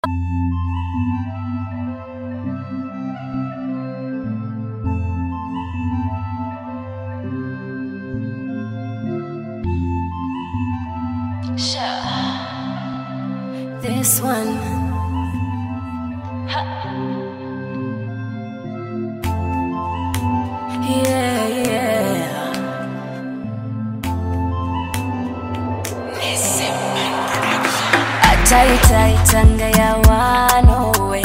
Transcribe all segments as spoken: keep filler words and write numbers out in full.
This one, yeah, yeah. Ataita itanga ya wano we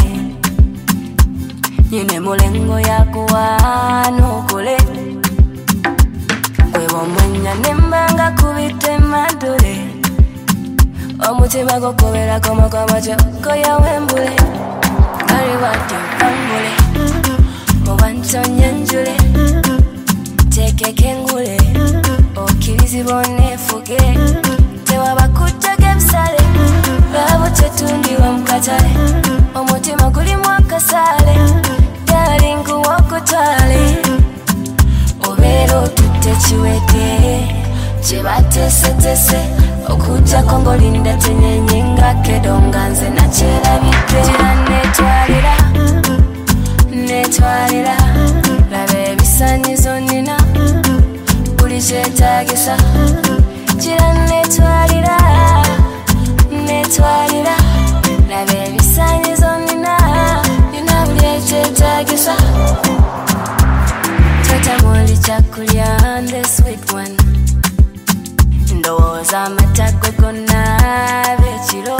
Nyine mulengo ya kuwano kule Kwe wamwenya nembanga kubite madule Omutima gokobera koma kwa majoko ya wembule Kari wati ukangule Mubantonye njule Teke kengule Okirizi bone fuge Tewa bakutake msale Labo chetundi wa mkatale Omutima kuli mwaka sale Daringu wako tale Obero tute chiwete Chibate sete se Okuja kongo linda tenye nyinga kedonga nze na chera bite Jira netwarira Netwarira Labe bisanyizo nina Kuli chetagisa Jira netwarira Netwarira Labe bisanyizo nina Nina buli chetagisa Tota mwali chakulya and the sweet one Ndoza matakwe kona vechiro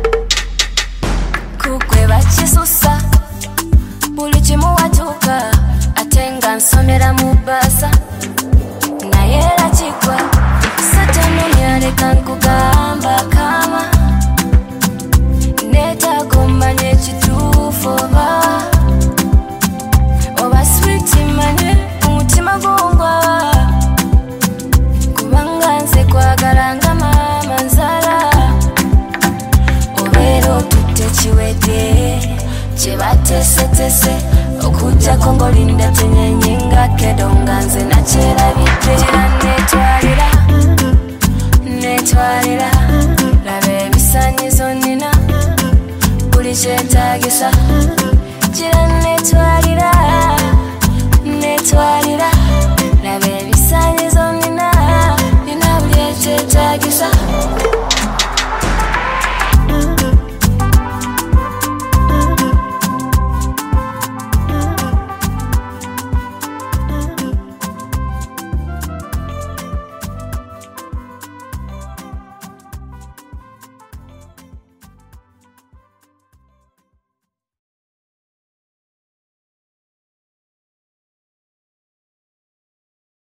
Kukwe bachisusa Buli chimu watuka Atenga nsomera mubasa Na yera chikwa Satanu nyareka nkugamba kama Neta kumanye chitufoba Oba sweet manye Umutima gungwa Kwagaranga mama nzala Obero tute chiwete Chibate sete se Okuja kongo linda tenye nyinga kedonga nze na chera bite Jira netwarira Netwarira Labe bisanyizo nina Kuli chetagisa Jira netwarira Netwarira